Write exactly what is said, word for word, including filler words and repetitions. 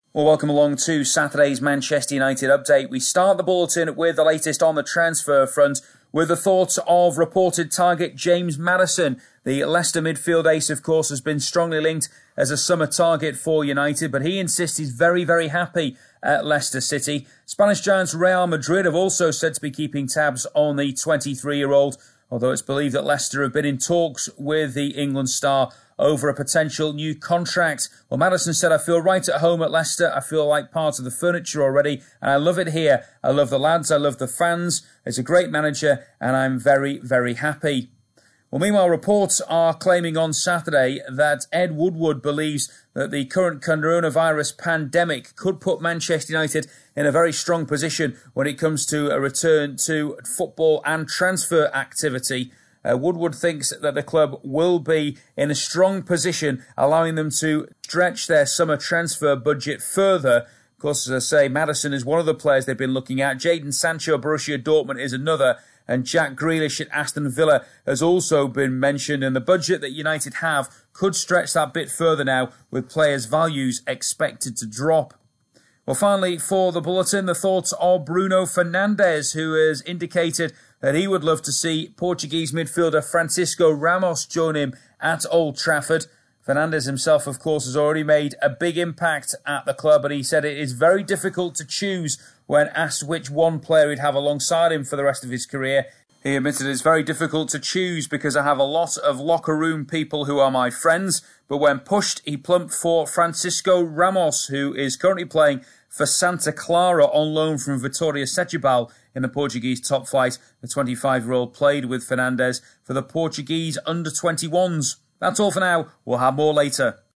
Well, welcome along to Saturday's Manchester United update. We start the bulletin with the latest on the transfer front, with the thoughts of reported target James Maddison. The Leicester midfield ace, of course, has been strongly linked as a summer target for United, but he insists he's very, very happy at Leicester City. Spanish giants Real Madrid have also said to be keeping tabs on the twenty-three-year-old, although it's believed that Leicester have been in talks with the England star over a potential new contract. Well, Maddison said, "I feel right at home at Leicester. I feel like part of the furniture already, and I love it here. I love the lads, I love the fans. It's a great manager, and I'm very, very happy." Well, meanwhile, reports are claiming on Saturday that Ed Woodward believes that the current coronavirus pandemic could put Manchester United in a very strong position when it comes to a return to football and transfer activity. Uh, Woodward thinks that the club will be in a strong position, allowing them to stretch their summer transfer budget further. Of course, as I say, Maddison is one of the players they've been looking at. Jadon Sancho, Borussia Dortmund, is another. And Jack Grealish at Aston Villa has also been mentioned. And the budget that United have could stretch that bit further now, with players' values expected to drop. Well, finally, for the bulletin, the thoughts of Bruno Fernandes, who has indicated that he would love to see Portuguese midfielder Francisco Ramos join him at Old Trafford. Fernandes himself, of course, has already made a big impact at the club, and he said it is very difficult to choose when asked which one player he'd have alongside him for the rest of his career. He admitted it's very difficult to choose because I have a lot of locker room people who are my friends, but when pushed, he plumped for Francisco Ramos, who is currently playing for Santa Clara on loan from Vitória Setúbal in the Portuguese top flight. The twenty-five-year-old played with Fernandes for the Portuguese under twenty-ones. That's all for now. We'll have more later.